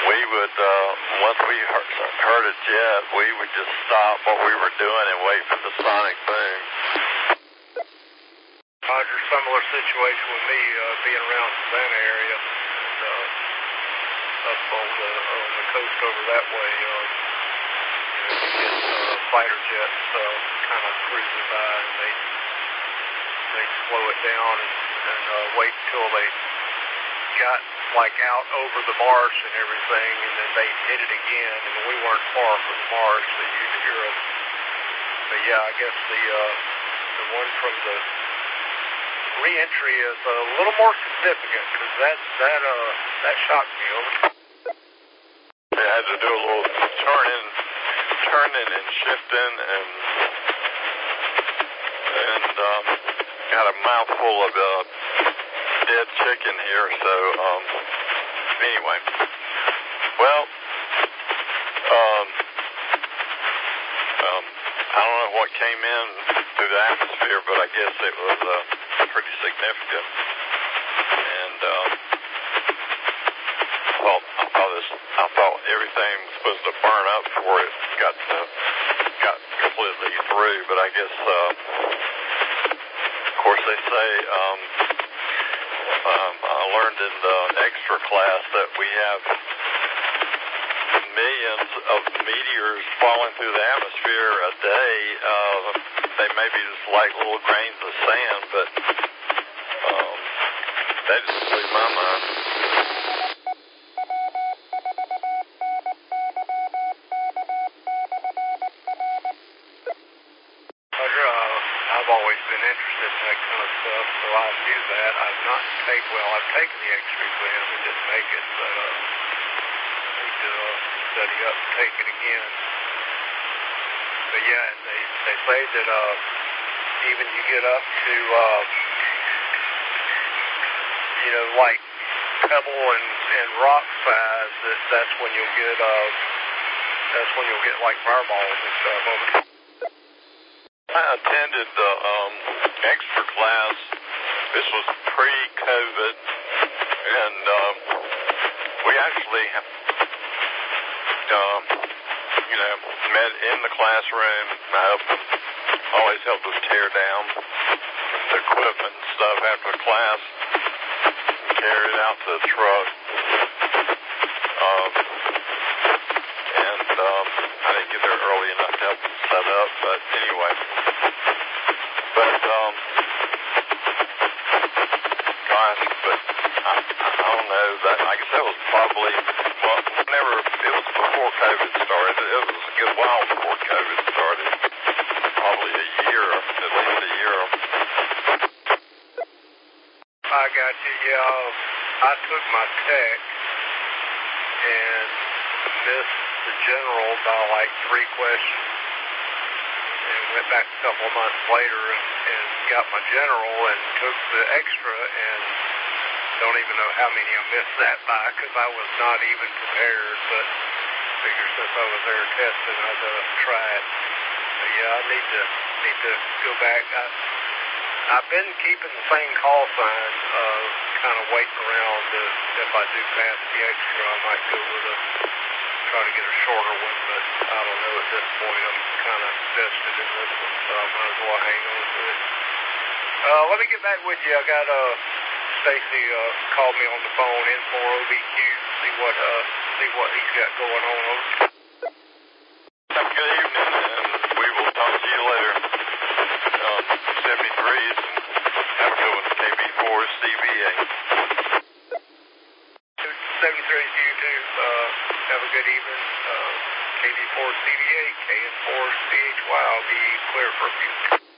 we would, once we heard a jet, we would just stop what we were doing and wait for the sonic boom. Roger, similar situation with me, being around Savannah area, and, up on the coast over that way, you get fighter jets kind of cruising by, and they slow it down and wait until they got like out over the marsh and everything, and then they hit it again, and we weren't far from the marsh, so you'd hear them. But yeah, I guess the one from the re-entry is a little more significant, because that shocked me. Over. They had to do a little turning and shifting, and got a mouthful of dead chicken here, so anyway. Well, I don't know what came in through the atmosphere, but I guess it was pretty significant. And I thought everything was supposed to burn up before it got completely through, but I guess of course they say I learned in the extra class that we have millions of meteors falling through the atmosphere a day. They may be just like little grains of sand, but that just blew my mind. I've always been interested in that kind of stuff, so I knew that. I've taken the X-ray exam and didn't make it, but I need to study up and take it again. But yeah, they say that even you get up to like pebble and rock size, that's when you'll get like fireballs and stuff over. I attended the extra class. This was pre-COVID, and we actually met in the classroom. Always helped us tear down the equipment and stuff after the class, carry it out to the truck. I didn't get there early enough to help them set up, but anyway. I don't know, I guess that was probably, whenever, it was before COVID started. It was a good while before COVID started. Probably a year, at least a year. I got you, yeah. I took my tech and missed the general by like 3 questions, and went back a couple of months later and got my general and took the extra, and don't even know how many I missed that by, because I was not even prepared, but figure since I was there testing, I'd try it. But yeah, I need to go back. I've been keeping the same call sign, kind of waiting around. If I do pass the extra, I might go with try to get a shorter one, but I don't know at this point. I'm kind of vested in this one, so I might as well hang on to it. Let me get back with you. I got Stacy called me on the phone in for OBQ, see what he's got going on. Have a good evening, and we will talk to you later. 73s, have a good one. KB4 CVA. 73s, you too. Have a good evening. KB4 CVA, KN4 CHY. I'll be clear for a few.